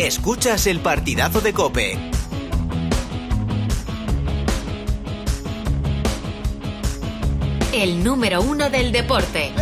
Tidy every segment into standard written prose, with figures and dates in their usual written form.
Escuchas el partidazo de COPE. El número 1 del deporte.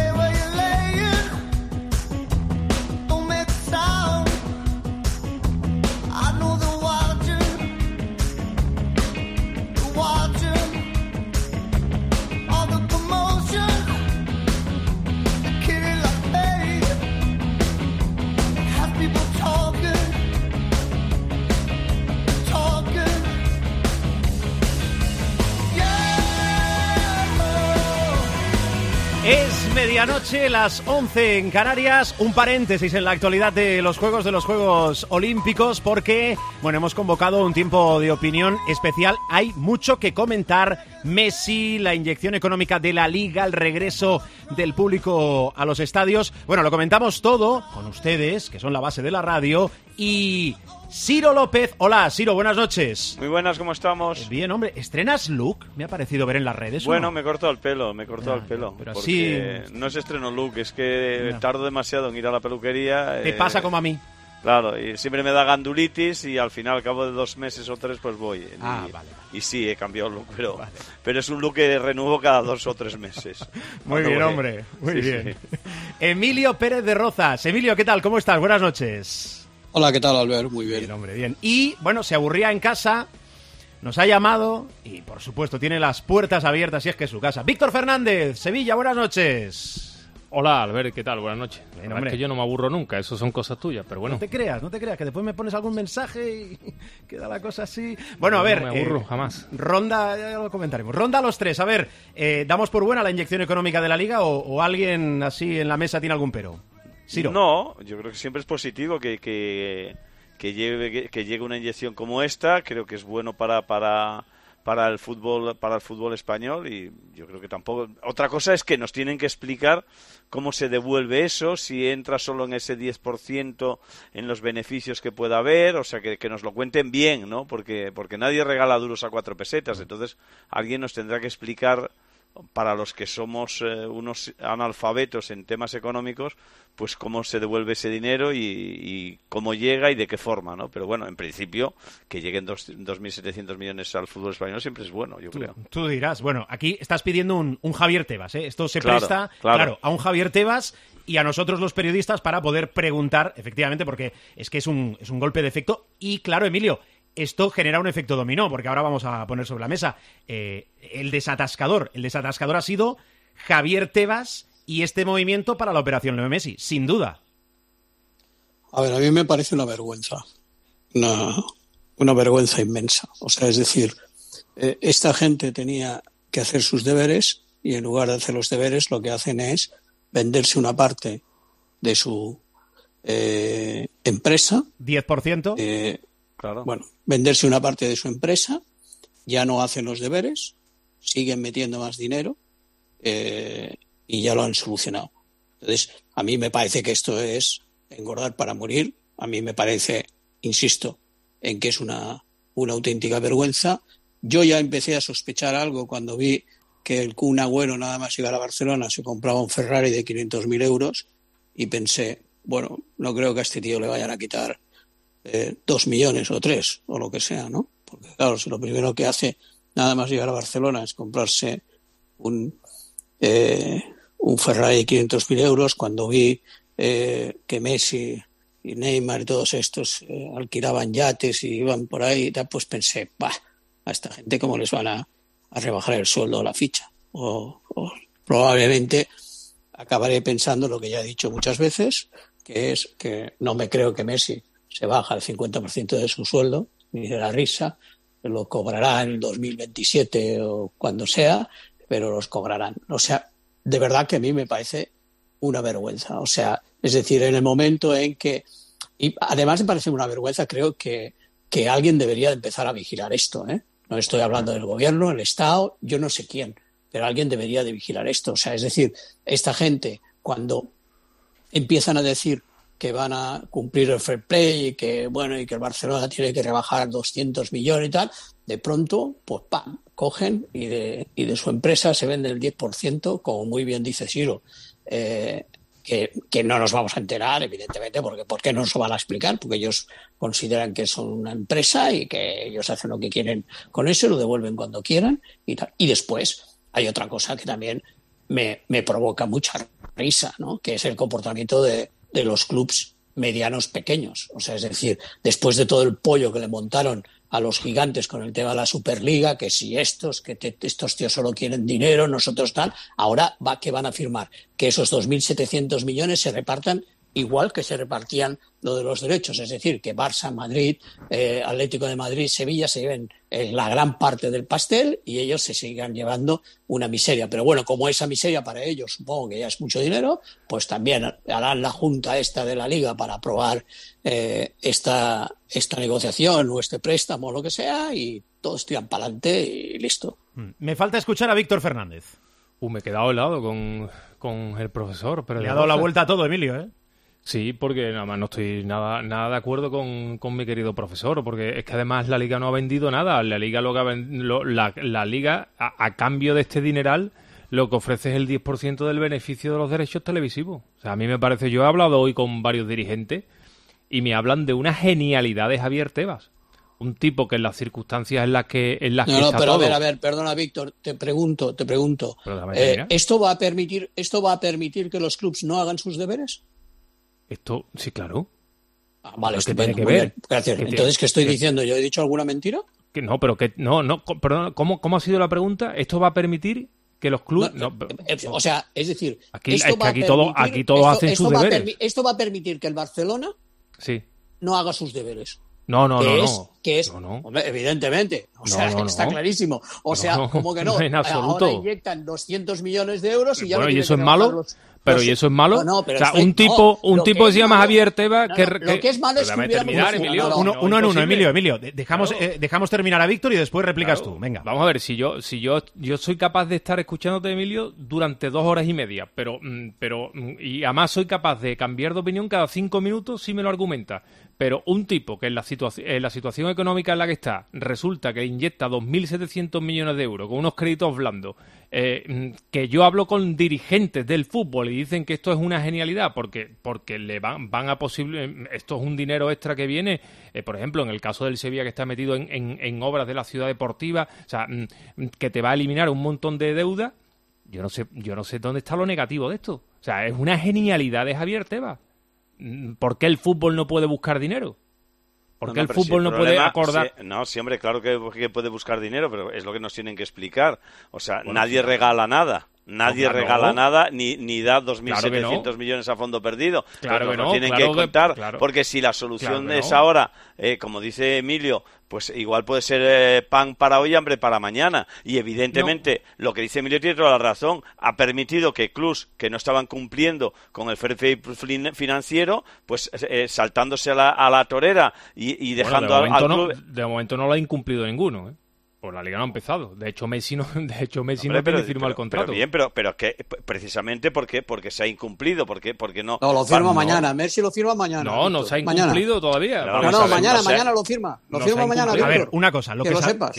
Es medianoche, las 11 en Canarias, un paréntesis en la actualidad de los Juegos Olímpicos porque, bueno, hemos convocado un tiempo de opinión especial. Hay mucho que comentar. Messi, la inyección económica de la Liga, el regreso del público a los estadios. Bueno, lo comentamos todo con ustedes, que son la base de la radio, y Ciro López. Hola, Ciro, buenas noches. Muy buenas, ¿cómo estamos? Bien, hombre, ¿estrenas look? Me ha parecido ver en las redes. Bueno, ¿no? me he cortado el pelo, pero porque así... no es estreno look, es que tardo demasiado en ir a la peluquería. Te pasa como a mí. Claro, y siempre me da gandulitis y al final, al cabo de 2 meses o 3, pues voy. Vale. Y sí, he cambiado el look, pero es un look que renuevo cada 2 o 3 meses. Muy bien, hombre, muy bien. Sí. Emilio Pérez de Rozas. Emilio, ¿qué tal? ¿Cómo estás? Buenas noches. Hola, ¿qué tal, Albert? Muy bien. Bien, hombre, bien. Y, bueno, se aburría en casa, nos ha llamado y, por supuesto, tiene las puertas abiertas y es que es su casa. Víctor Fernández, Sevilla, buenas noches. Hola, Albert, ¿qué tal? Buenas noches. Bien, La verdad es que yo no me aburro nunca, eso son cosas tuyas, pero bueno. No te creas, que después me pones algún mensaje y queda la cosa así. Bueno, a ver... No me aburro, jamás. Ronda, ya lo comentaremos. Ronda a los 3, a ver, ¿damos por buena la inyección económica de la Liga o alguien así en la mesa tiene algún pero? Ciro. No, yo creo que siempre es positivo que llegue una inyección como esta. Creo que es bueno para el fútbol español y yo creo que tampoco. Otra cosa es que nos tienen que explicar cómo se devuelve eso, si entra solo en ese 10% en los beneficios que pueda haber, o sea, que nos lo cuenten bien, ¿no? Porque nadie regala duros a 4 pesetas, entonces alguien nos tendrá que explicar, para los que somos unos analfabetos en temas económicos, pues cómo se devuelve ese dinero y cómo llega y de qué forma, ¿no? Pero bueno, en principio, que lleguen 2.700 millones al fútbol español siempre es bueno, yo creo. Tú dirás, bueno, aquí estás pidiendo un Javier Tebas, ¿eh? Esto se presta, claro, a un Javier Tebas y a nosotros los periodistas para poder preguntar, efectivamente, porque es que es un golpe de efecto. Y claro, Emilio, esto genera un efecto dominó, porque ahora vamos a poner sobre la mesa el desatascador. El desatascador ha sido Javier Tebas y este movimiento para la operación Leo Messi, sin duda. A ver, a mí me parece una vergüenza, una vergüenza inmensa. O sea, es decir, esta gente tenía que hacer sus deberes y en lugar de hacer los deberes lo que hacen es venderse una parte de su empresa. 10%. Claro. Bueno, venderse una parte de su empresa, ya no hacen los deberes, siguen metiendo más dinero y ya lo han solucionado. Entonces, a mí me parece que esto es engordar para morir. A mí me parece, insisto, en que es una auténtica vergüenza. Yo ya empecé a sospechar algo cuando vi que el Kun Agüero, nada más llegar a Barcelona, se compraba un Ferrari de 500.000 euros y pensé, bueno, no creo que a este tío le vayan a quitar 2 millones o 3 o lo que sea, ¿no? Porque claro, si lo primero que hace nada más llegar a Barcelona es comprarse un Ferrari de 500.000 euros, cuando vi que Messi y Neymar y todos estos alquilaban yates y iban por ahí y tal, pues pensé, a esta gente cómo les van a rebajar el sueldo o la ficha, o probablemente acabaré pensando lo que ya he dicho muchas veces, que es que no me creo que Messi se baja el 50% de su sueldo, ni de la risa, lo cobrará en el 2027 o cuando sea, pero los cobrarán. O sea, de verdad que a mí me parece una vergüenza. O sea, es decir, en el momento en que... Y además me parece una vergüenza, creo que alguien debería empezar a vigilar esto, ¿eh? No estoy hablando del gobierno, el Estado, yo no sé quién, pero alguien debería de vigilar esto. O sea, es decir, esta gente, cuando empiezan a decir que van a cumplir el fair play y que bueno, y que el Barcelona tiene que rebajar 200 millones y tal, de pronto, pues ¡pam!, cogen y de su empresa se vende el 10%, como muy bien dice Ciro, que que no nos vamos a enterar, evidentemente, porque ¿por qué no nos lo van a explicar? Porque ellos consideran que son una empresa y que ellos hacen lo que quieren con eso y lo devuelven cuando quieran y tal. Y después hay otra cosa que también me provoca mucha risa, ¿no? Que es el comportamiento de los clubs medianos pequeños. O sea, es decir, después de todo el pollo que le montaron a los gigantes con el tema de la Superliga, que si estos tíos solo quieren dinero, nosotros tal, ahora que van a firmar que esos 2.700 millones se repartan igual que se repartían lo de los derechos, es decir, que Barça, Madrid, Atlético de Madrid, Sevilla se lleven la gran parte del pastel y ellos se sigan llevando una miseria. Pero bueno, como esa miseria para ellos supongo que ya es mucho dinero, pues también harán la junta esta de la Liga para aprobar esta negociación o este préstamo o lo que sea y todos tiran para adelante y listo. Me falta escuchar a Víctor Fernández. Me he quedado helado con el profesor. Pero le ha dado la vuelta a todo, Emilio, ¿eh? Sí, porque nada más no estoy nada de acuerdo con mi querido profesor, porque es que además la Liga no ha vendido nada. La Liga la Liga a cambio de este dineral lo que ofrece es el 10% del beneficio de los derechos televisivos. O sea, a mí me parece, yo he hablado hoy con varios dirigentes y me hablan de una genialidad de Javier Tebas. Un tipo que en las circunstancias en las que está pero todo... a ver, perdona, Víctor, te pregunto. ¿Esto va a permitir que los clubs no hagan sus deberes? Esto, sí, claro. Vale, ¿Qué estupendo. tiene que ver? Gracias. Entonces, ¿qué estoy diciendo? ¿Yo he dicho alguna mentira? Que no, pero que no, perdón, ¿cómo ha sido la pregunta? ¿Esto va a permitir que los clubes...? O sea, es decir... Aquí todos hacen sus deberes. Esto va a permitir que el Barcelona sí. no haga sus deberes. No. Hombre, evidentemente. O sea, está clarísimo. O sea, como que no. En absoluto. Ahora inyectan 200 millones de euros y ya bueno, no ¿y eso es malo? ¿Y eso es malo? No, pero o sea, un tipo que se llama Javier Tebas... Lo que es malo es que terminar, Emilio. Uno en uno, Emilio. Dejamos terminar a Víctor y después replicas tú. Venga. Vamos a ver, si yo soy capaz de estar escuchándote, Emilio, durante 2 horas y media, pero y además soy capaz de cambiar de opinión cada 5 minutos si me lo argumenta. Pero un tipo que en la situación económica en la que está resulta que inyecta 2.700 millones de euros con unos créditos blandos, que yo hablo con dirigentes del fútbol y dicen que esto es una genialidad porque le van a posible, esto es un dinero extra que viene, por ejemplo, en el caso del Sevilla que está metido en obras de la ciudad deportiva, o sea, que te va a eliminar un montón de deuda. Yo no sé dónde está lo negativo de esto. O sea, es una genialidad de Javier Tebas. ¿Por qué el fútbol no puede buscar dinero? ¿Por qué el fútbol no puede acordar? Sí, hombre, claro que puede buscar dinero, pero es lo que nos tienen que explicar. O sea, nadie regala nada. Nadie regala nada ni da 2.700 millones a fondo perdido. Claro que no. Tienen que contar, porque si la solución es ahora, como dice Emilio, pues igual puede ser pan para hoy, hambre para mañana. Y evidentemente lo que dice Emilio tiene toda la razón. Ha permitido que clubs que no estaban cumpliendo con el fair play financiero, pues saltándose a la torera y dejando al club... De momento no lo ha incumplido ninguno, ¿eh? Pues la Liga no ha empezado. De hecho, Messi no tiene firmado el contrato. Pero que precisamente porque se ha incumplido, porque no... No, lo firma mañana. Messi lo firma mañana. No se ha incumplido todavía. Mañana lo firma. Lo firma mañana. A ver, una cosa. Lo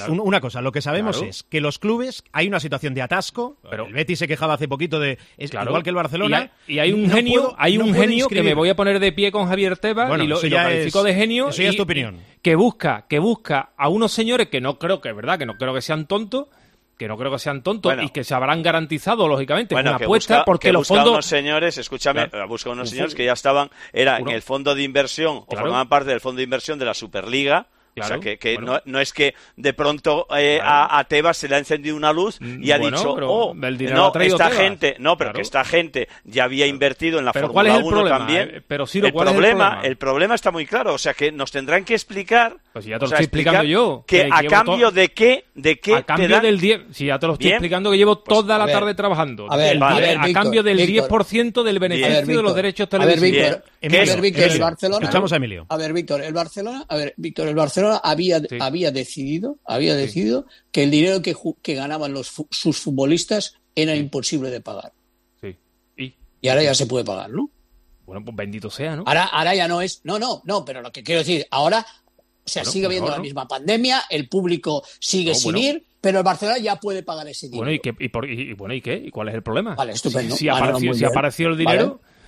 que sabemos claro. es que los clubes, hay una situación de atasco, pero el Betis se quejaba hace poquito igual que el Barcelona. Y hay un genio que me voy a poner de pie con Javier Tebas y lo califico de genio. Eso ya es tu opinión. Que busca a unos señores que no creo que sean tontos, bueno, y que se habrán garantizado, lógicamente, una apuesta, porque los fondos... unos señores, busca unos señores que ya estaban, en el fondo de inversión, o formaban parte del fondo de inversión de la Superliga. Claro, o sea, que bueno. no es que de pronto a Tebas se le ha encendido una luz y ha dicho, que esta gente ya había invertido en la Fórmula 1 también. Pero Ciro, el problema está muy claro, o sea, que nos tendrán que explicar... Pues ya te lo estoy explicando yo. Que a cambio de qué a cambio del 10... Si ya te lo estoy explicando, que llevo toda la tarde trabajando. A cambio del 10% del beneficio de los derechos televisivos. Víctor, el Barcelona... Escuchamos a Emilio. Víctor, el Barcelona había decidido que el dinero que ganaban sus futbolistas era imposible de pagar. Sí. Y ahora ya se puede pagar, ¿no? Bueno, pues bendito sea, ¿no? Ahora ya no es... No, pero lo que quiero decir, ahora... O sea, sigue habiendo la misma pandemia, el público sigue sin ir, pero el Barcelona ya puede pagar ese dinero. Bueno, ¿y qué? ¿Y cuál es el problema? Vale, estupendo. Si apareció el dinero...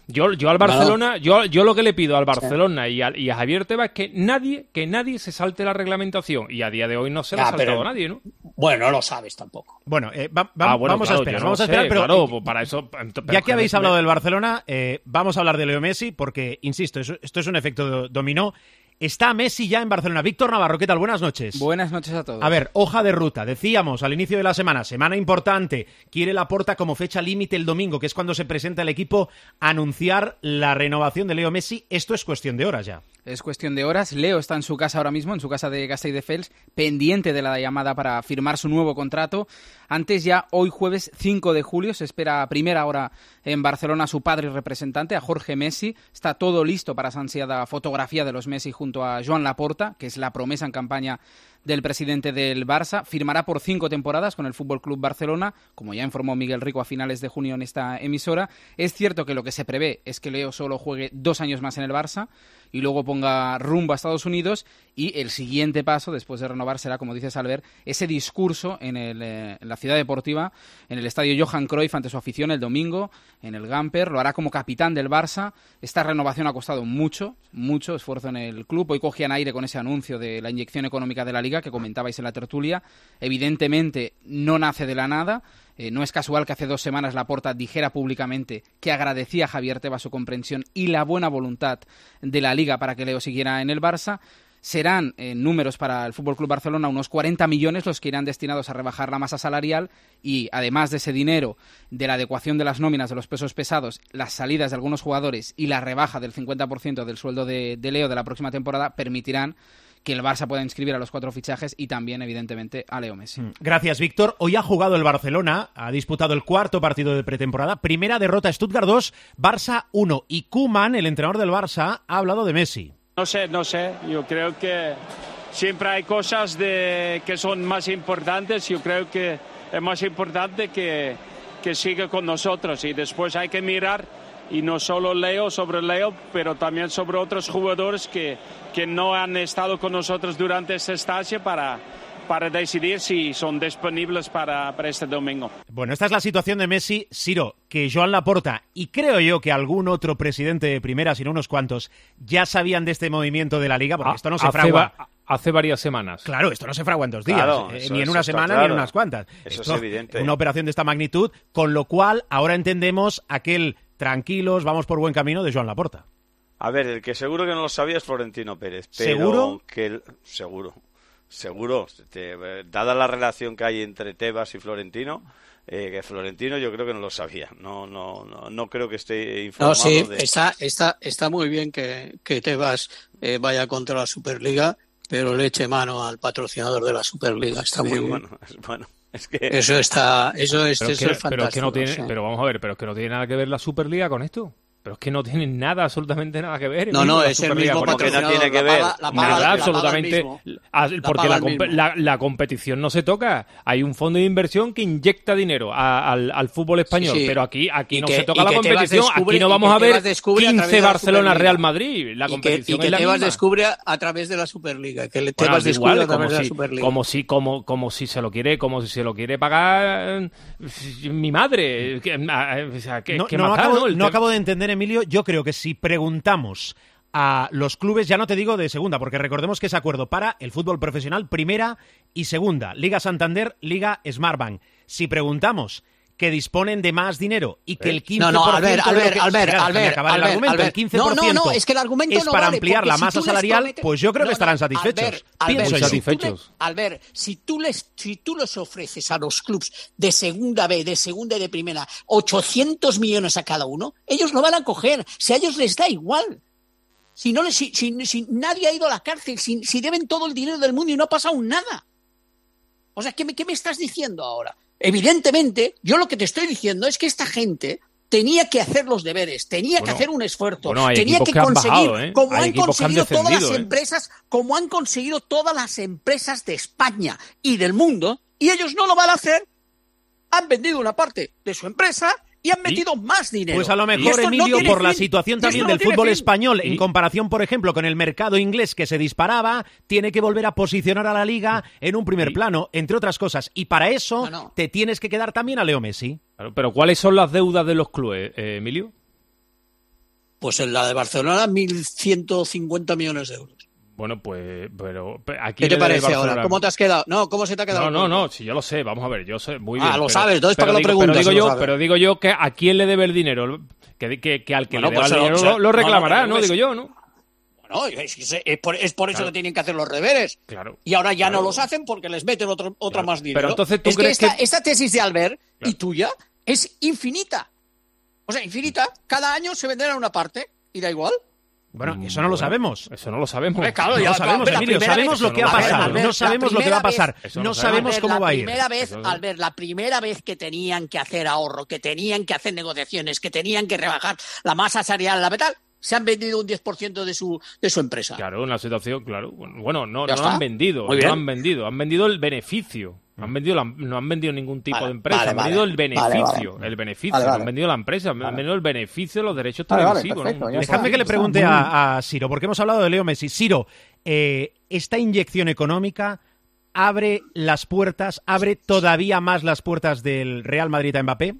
Yo al Barcelona, yo lo que le pido al Barcelona y a Javier Tebas es que nadie se salte la reglamentación. Y a día de hoy no se la ha saltado nadie, ¿no? Bueno, no lo sabes tampoco. Bueno, vamos a esperar. Vamos a esperar, pero claro, pues para eso... Ya que habéis hablado del Barcelona, vamos a hablar de Leo Messi, porque, insisto, esto es un efecto dominó. Está Messi ya en Barcelona. Víctor Navarro, ¿qué tal? Buenas noches. Buenas noches a todos. A ver, hoja de ruta. Decíamos al inicio de la semana importante. Quiere Laporta como fecha límite el domingo, que es cuando se presenta el equipo, a anunciar la renovación de Leo Messi. Esto es cuestión de horas ya. Es cuestión de horas. Leo está en su casa ahora mismo, en su casa de Castelldefels, pendiente de la llamada para firmar su nuevo contrato. Antes, ya hoy jueves 5 de julio, se espera a primera hora en Barcelona a su padre y representante, a Jorge Messi. Está todo listo para esa ansiada fotografía de los Messi junto a Joan Laporta, que es la promesa en campaña del presidente del Barça. Firmará por 5 temporadas con el Fútbol Club Barcelona, como ya informó Miguel Rico a finales de junio en esta emisora. Es cierto que lo que se prevé es que Leo solo juegue 2 años más en el Barça y luego ponga rumbo a Estados Unidos, y el siguiente paso, después de renovar, será, como dices, Albert, ese discurso en la ciudad deportiva, en el estadio Johan Cruyff ante su afición el domingo, en el Gamper. Lo hará como capitán del Barça. Esta renovación ha costado mucho esfuerzo en el club. Hoy cogían aire con ese anuncio de la inyección económica de la Liga que comentabais en la tertulia. Evidentemente no nace de la nada. No es casual que hace 2 semanas Laporta dijera públicamente que agradecía a Javier Tebas su comprensión y la buena voluntad de la Liga para que Leo siguiera en el Barça. Serán números para el Fútbol Club Barcelona unos 40 millones los que irán destinados a rebajar la masa salarial, y además de ese dinero, de la adecuación de las nóminas de los pesos pesados, las salidas de algunos jugadores y la rebaja del 50% del sueldo de Leo de la próxima temporada permitirán que el Barça pueda inscribir a los 4 fichajes y también, evidentemente, a Leo Messi. Gracias, Víctor. Hoy ha jugado el Barcelona, ha disputado el 4º partido de pretemporada. Primera derrota, Stuttgart 2, Barça 1. Y Koeman, el entrenador del Barça, ha hablado de Messi. No sé. Yo creo que siempre hay cosas que son más importantes. Yo creo que es más importante que siga con nosotros. Y después hay que mirar, y no solo sobre Leo, pero también sobre otros jugadores que no han estado con nosotros durante esta estancia para decidir si son disponibles para este domingo. Bueno, esta es la situación de Messi. Siro, que Joan Laporta y creo yo que algún otro presidente de primera, sino unos cuantos, ya sabían de este movimiento de la Liga, porque esto no se fragua. Hace varias semanas. Claro, esto no se fragua en 2 días, claro, ni en una semana, ni en unas cuantas. Eso esto es evidente. Una operación de esta magnitud, con lo cual ahora entendemos aquel tranquilos, vamos por buen camino de Joan Laporta. A ver, el que seguro que no lo sabía es Florentino Pérez. Pero ¿Seguro? Seguro. Dada la relación que hay entre Tebas y Florentino, que Florentino yo creo que no lo sabía. No creo que esté informado. No, sí, está muy bien que Tebas vaya contra la Superliga, pero le eche mano al patrocinador de la Superliga. Está muy bien. Bueno, es que eso es fantástico. Pero vamos a ver, pero es que no tiene nada que ver la Superliga con esto. Pero es que no tiene nada, absolutamente nada que ver. No, es el mismo patrocinador. No tiene que ver. Nada, absolutamente. Porque la competición no se toca. Hay un fondo de inversión que inyecta dinero al fútbol español. Sí. Pero aquí no se toca la competición. Aquí no vamos a ver 15 Barcelona-Real Madrid. La competición es la misma. Tebas descubre a través de la Superliga. Que Tebas descubre a través de la Superliga. Como si se lo quiere pagar mi madre. No acabo de entender, Emilio. Yo creo que si preguntamos a los clubes, ya no te digo de segunda, porque recordemos que es acuerdo para el fútbol profesional, primera y segunda, Liga Santander, Liga Smartbank. Si preguntamos que disponen de más dinero y que el 15%... Albert, el 15% es que el argumento es no para vale, ampliar la masa salarial, pues yo creo que estarán satisfechos. Albert, si tú les ofreces a los clubs de segunda B, de segunda y de primera 800 millones a cada uno, ellos lo van a coger, si a ellos les da igual. Si nadie ha ido a la cárcel, si deben todo el dinero del mundo y no ha pasado nada. O sea, ¿qué me estás diciendo ahora? Evidentemente, yo lo que te estoy diciendo es que esta gente tenía que hacer los deberes, tenía que hacer un esfuerzo, tenía que conseguir, como han conseguido todas las empresas, como han conseguido todas las empresas de España y del mundo, y ellos no lo van a hacer. Han vendido una parte de su empresa y han metido más dinero. Pues a lo mejor, Emilio, por la situación también del fútbol español, en comparación, por ejemplo, con el mercado inglés que se disparaba, tiene que volver a posicionar a la Liga en un primer plano, entre otras cosas. Y para eso te tienes que quedar también a Leo Messi. Pero ¿cuáles son las deudas de los clubes, Emilio? Pues en la de Barcelona, 1.150 millones de euros. Bueno, pues, pero aquí... ¿Qué te parece ahora? ¿Cómo te has quedado? No, ¿cómo se te ha quedado? No, si yo lo sé, vamos a ver, yo sé muy bien. Lo sabes, entonces ¿para qué lo preguntas? Pero digo yo que a quién le debe el dinero, que al que le deba el dinero lo reclamará, ¿no? Digo yo, ¿no? No, es por eso que tienen que hacer los deberes. Claro. Y ahora ya no los hacen porque les meten otra más dinero. Pero entonces tú crees que esta tesis de Albert y tuya es infinita. O sea, infinita. Cada año se venderá una parte y da igual. Bueno, eso no lo sabemos. Eso no lo sabemos. Claro, no lo sabemos, Emilio. Sabemos lo que ha pasado. No sabemos lo que va a pasar. No sabemos cómo va a ir. Albert, la primera vez que tenían que hacer ahorro, que tenían que hacer negociaciones, que tenían que rebajar la masa salarial, la metal, se han vendido un 10% de su empresa. Claro, una situación, claro. Bueno, no han vendido. Han vendido el beneficio. No han vendido ningún tipo de empresa, han vendido el beneficio. No han vendido la empresa, han vendido el beneficio de los derechos televisivos. Perfecto, ¿no? Dejadme que le pregunte a Siro, porque hemos hablado de Leo Messi. Siro, ¿esta inyección económica abre abre todavía más las puertas del Real Madrid a Mbappé?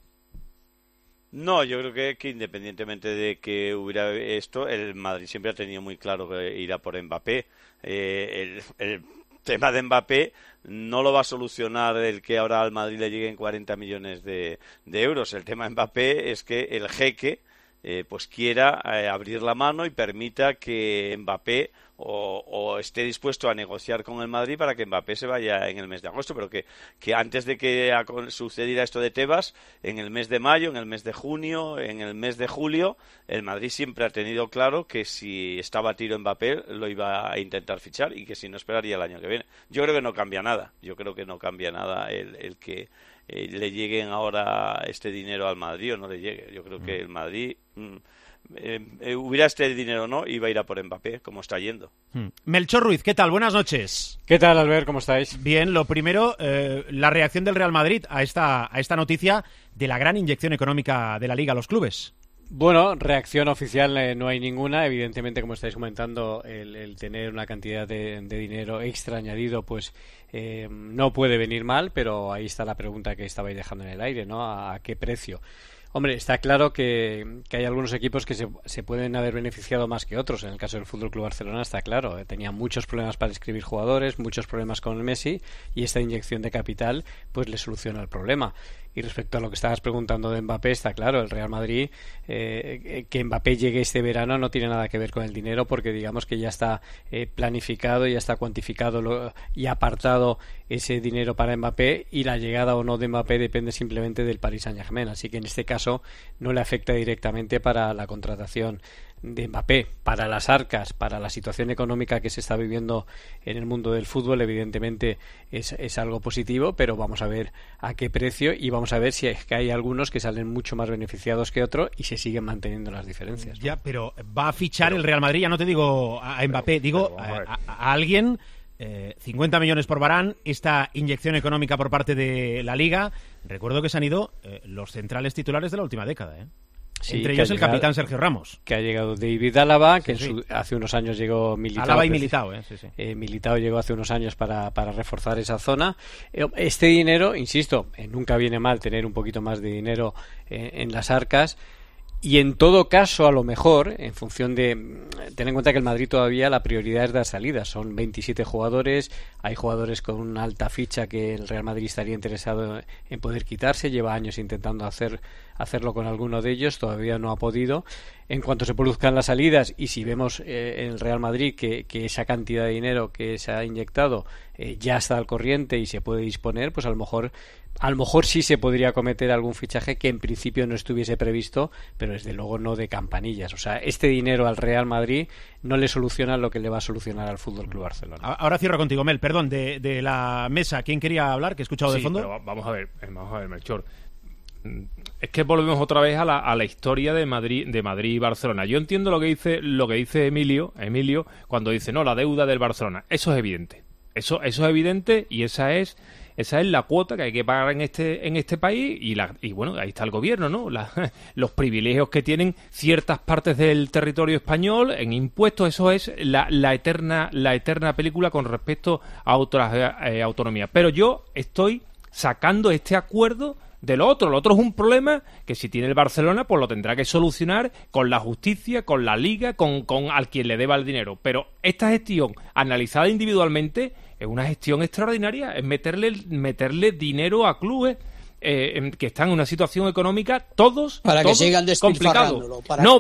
No, yo creo que independientemente de que hubiera esto, el Madrid siempre ha tenido muy claro que irá por Mbappé. El tema de Mbappé no lo va a solucionar el que ahora al Madrid le lleguen 40 millones de euros. El tema de Mbappé es que el jeque pues quiera abrir la mano y permita que Mbappé o esté dispuesto a negociar con el Madrid para que Mbappé se vaya en el mes de agosto, pero que antes de que sucediera esto de Tebas, en el mes de mayo, en el mes de junio, en el mes de julio, el Madrid siempre ha tenido claro que si estaba a tiro Mbappé lo iba a intentar fichar y que si no esperaría el año que viene. Yo creo que no cambia nada, el que le lleguen ahora este dinero al Madrid o no le llegue. Yo creo que el Madrid hubiera este dinero o no, iba a ir a por Mbappé, como está yendo. Melchor Ruiz, ¿qué tal? Buenas noches. ¿Qué tal, Albert? ¿Cómo estáis? Bien, lo primero, la reacción del Real Madrid a esta noticia de la gran inyección económica de la Liga a los clubes. Bueno, reacción oficial no hay ninguna. Evidentemente, como estáis comentando, el tener una cantidad de dinero extra añadido, pues no puede venir mal, pero ahí está la pregunta que estabais dejando en el aire, ¿no? ¿A qué precio? Hombre, está claro que hay algunos equipos que se pueden haber beneficiado más que otros. En el caso del Fútbol Club Barcelona está claro. Tenía muchos problemas para inscribir jugadores, muchos problemas con el Messi, y esta inyección de capital pues le soluciona el problema. Y respecto a lo que estabas preguntando de Mbappé, está claro, el Real Madrid, que Mbappé llegue este verano no tiene nada que ver con el dinero, porque digamos que ya está planificado, ya está cuantificado y apartado ese dinero para Mbappé, y la llegada o no de Mbappé depende simplemente del Paris Saint-Germain. Así que en este caso no le afecta directamente para la contratación de Mbappé. Para las arcas, para la situación económica que se está viviendo en el mundo del fútbol, evidentemente es algo positivo, pero vamos a ver a qué precio, y vamos a ver si es que hay algunos que salen mucho más beneficiados que otros y se siguen manteniendo las diferencias, ¿no? Ya, pero va a fichar el Real Madrid, ya no te digo a Mbappé, digo a alguien. 50 millones por Varane, esta inyección económica por parte de la Liga. Recuerdo que se han ido los centrales titulares de la última década, Sí, entre ellos el capitán Sergio Ramos. Que ha llegado David Álava, que hace unos años llegó Militao. Álava y Militao, Militao llegó hace unos años para reforzar esa zona. Este dinero, insisto, nunca viene mal tener un poquito más de dinero en las arcas. Y en todo caso, a lo mejor, en función de... Ten en cuenta que el Madrid todavía la prioridad es dar salidas. Son 27 jugadores, hay jugadores con una alta ficha que el Real Madrid estaría interesado en poder quitarse. Lleva años intentando hacerlo con alguno de ellos, todavía no ha podido. En cuanto se produzcan las salidas, y si vemos en el Real Madrid que esa cantidad de dinero que se ha inyectado ya está al corriente y se puede disponer, pues a lo mejor sí se podría cometer algún fichaje que en principio no estuviese previsto, pero desde luego no de campanillas. O sea, este dinero al Real Madrid no le soluciona lo que le va a solucionar al Fútbol Club Barcelona. Ahora cierro contigo, Mel, perdón, de la mesa. ¿Quién quería hablar? Que he escuchado de fondo. Pero vamos a ver, Melchor. Es que volvemos otra vez a la historia de Madrid y Barcelona. Yo entiendo lo que dice Emilio cuando dice no, la deuda del Barcelona. Eso es evidente. Eso es evidente, y esa es la cuota que hay que pagar en este país, y bueno, ahí está el gobierno, ¿no? Los privilegios que tienen ciertas partes del territorio español en impuestos. Eso es la eterna película con respecto a otras autonomías. Pero yo estoy sacando este acuerdo de lo otro. Lo otro es un problema que si tiene el Barcelona, pues lo tendrá que solucionar con la justicia, con la Liga, con al quien le deba el dinero. Pero esta gestión, analizada individualmente, es una gestión extraordinaria. Es meterle dinero a clubes que están en una situación económica todos sigan complicados.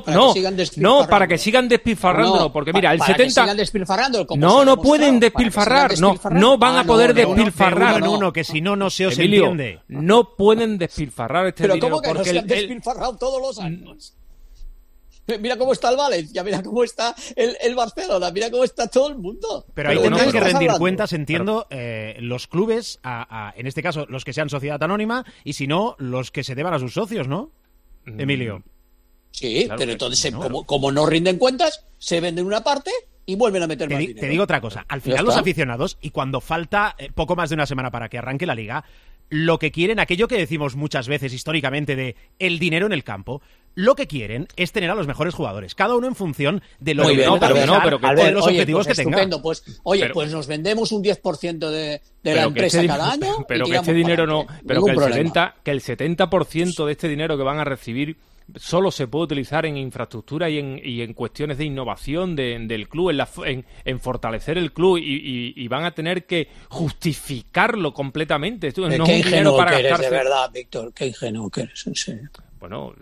Para que sigan despilfarrándolo, porque mira, el 70 no pueden despilfarrar, no van a poder despilfarrar, que si no se os Emilio, entiende. No pueden despilfarrar este dinero. Pero ¿cómo que porque no se han despilfarrado todos los años? Mira cómo está el Valencia, mira cómo está el Barcelona, mira cómo está todo el mundo. Pero ahí tendrán que rendir cuentas, entiendo, los clubes, en este caso los que sean sociedad anónima, y si no, los que se deban a sus socios, ¿no, Emilio? Sí, claro, pero entonces, como no rinden cuentas, se venden una parte y vuelven a meter más dinero. Te digo otra cosa, al final los aficionados, y cuando falta poco más de una semana para que arranque la Liga, lo que quieren, aquello que decimos muchas veces históricamente de el dinero en el campo, lo que quieren es tener a los mejores jugadores, cada uno en función de lo que de los objetivos que tenga. Pues nos vendemos un 10% de la empresa cada año. Pero que este dinero no, pero que el 70% de este dinero que van a recibir solo se puede utilizar en infraestructura y en cuestiones de innovación del club, en fortalecer el club, y van a tener que justificarlo completamente. Esto no qué es un dinero para gastarse. De verdad, Víctor, qué ingenuo que eres, en serio. Bueno,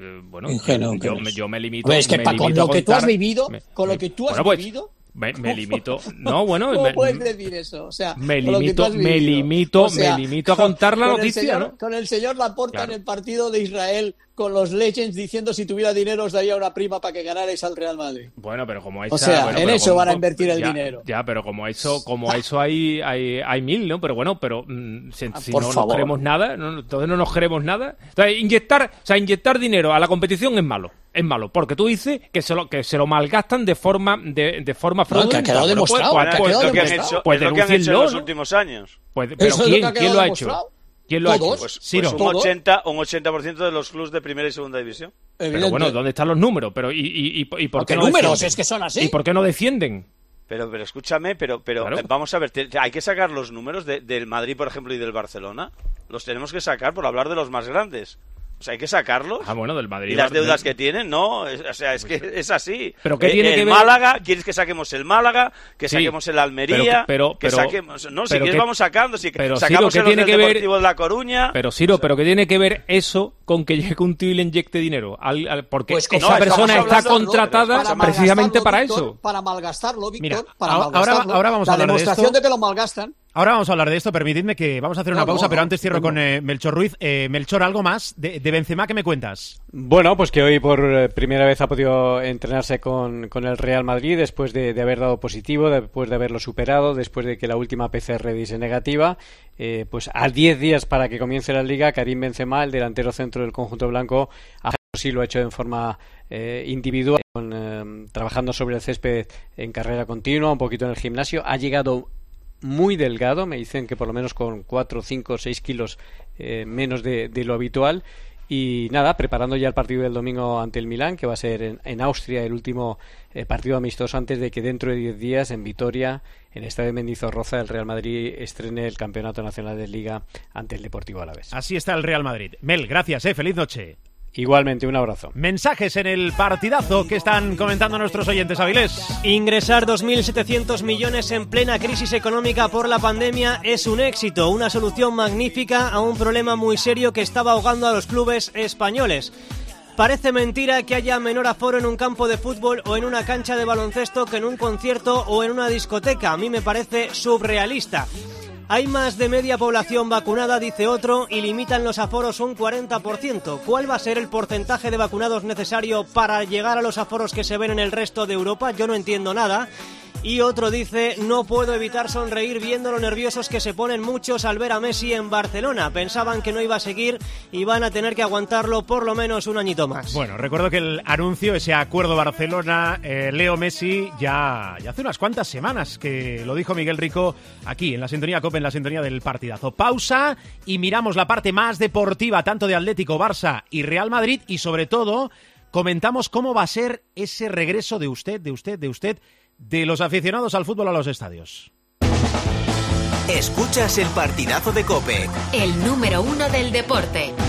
yo me limito. Pues es que con lo que tú has vivido, vivido. Me limito. No, bueno. ¿Cómo puedes decir eso? O sea, me limito a contar la noticia, ¿no? Con el señor Laporta en el partido de Israel, con los Legends diciendo si tuviera dinero os daría una prima para que ganarais al Real Madrid. Bueno, pero como esa, o sea, en eso van a invertir el dinero. Ya, pero como eso hay mil, ¿no? Pero bueno, si no nos queremos nada, entonces no nos queremos nada. Entonces, inyectar dinero a la competición es malo. Es malo, porque tú dices que se lo malgastan de forma fraudulenta. Que ha quedado demostrado. Pues lo que han hecho en los últimos años. Pero ¿quién lo ha hecho? ¿Quién lo ha hecho? Pues un 80% de los clubes de primera y segunda división. Pero bueno, ¿dónde están los números? Pero ¿y por qué no números? Defienden? Es que son así. ¿Y por qué no defienden? Pero escúchame, pero claro. Vamos a ver, hay que sacar los números del Madrid, por ejemplo, y del Barcelona. Los tenemos que sacar por hablar de los más grandes. O sea, hay que sacarlos. Bueno, del Madrid. Y las deudas que tienen, no. O sea, es que es así. ¿Pero qué tiene que ver? Málaga, ¿quieres que saquemos el Málaga? Que saquemos el Almería. Que saquemos. No, si quieres vamos sacando. Sacamos el Deportivo de La Coruña. Pero Ciro, ¿pero qué tiene que ver eso con que llegue un tío y le inyecte dinero? Porque esa persona está contratada precisamente para eso. Para malgastarlo, Víctor. Mira, ahora vamos a hablar de esto. La demostración de que lo malgastan. Ahora vamos a hablar de esto, permitidme que vamos a hacer una pausa, pero antes cierro con Melchor Ruiz. Melchor, ¿algo más de Benzema que me cuentas? Bueno, pues que hoy por primera vez ha podido entrenarse con el Real Madrid después de haber dado positivo, después de haberlo superado, después de que la última PCR diese negativa. Pues a 10 días para que comience la Liga, Karim Benzema, el delantero centro del conjunto blanco, sí lo ha hecho en forma individual, trabajando sobre el césped en carrera continua, un poquito en el gimnasio. Ha llegado muy delgado, me dicen que por lo menos con 4, 5, 6 kilos menos de lo habitual, y nada, preparando ya el partido del domingo ante el Milán, que va a ser en Austria, el último partido amistoso antes de que dentro de 10 días en Vitoria, en el estadio Mendizorroza, el Real Madrid estrene el Campeonato Nacional de Liga ante el Deportivo Alavés. Así está el Real Madrid. Mel, gracias, feliz noche. Igualmente, un abrazo. Mensajes en el partidazo que están comentando nuestros oyentes, Avilés. Ingresar 2.700 millones en plena crisis económica por la pandemia es un éxito, una solución magnífica a un problema muy serio que estaba ahogando a los clubes españoles. Parece mentira que haya menor aforo en un campo de fútbol o en una cancha de baloncesto que en un concierto o en una discoteca. A mí me parece surrealista. Hay más de media población vacunada, dice otro, y limitan los aforos un 40%. ¿Cuál va a ser el porcentaje de vacunados necesario para llegar a los aforos que se ven en el resto de Europa? Yo no entiendo nada. Y otro dice, no puedo evitar sonreír viendo lo nerviosos que se ponen muchos al ver a Messi en Barcelona. Pensaban que no iba a seguir y van a tener que aguantarlo por lo menos un añito más. Bueno, recuerdo que el anuncio, ese acuerdo Barcelona, Leo Messi, ya hace unas cuantas semanas que lo dijo Miguel Rico aquí en la sintonía COPE, en la sintonía del partidazo. Pausa y miramos la parte más deportiva, tanto de Atlético, Barça y Real Madrid, y sobre todo comentamos cómo va a ser ese regreso de usted, de los aficionados al fútbol a los estadios. Escuchas el partidazo de COPE. El número 1 del deporte.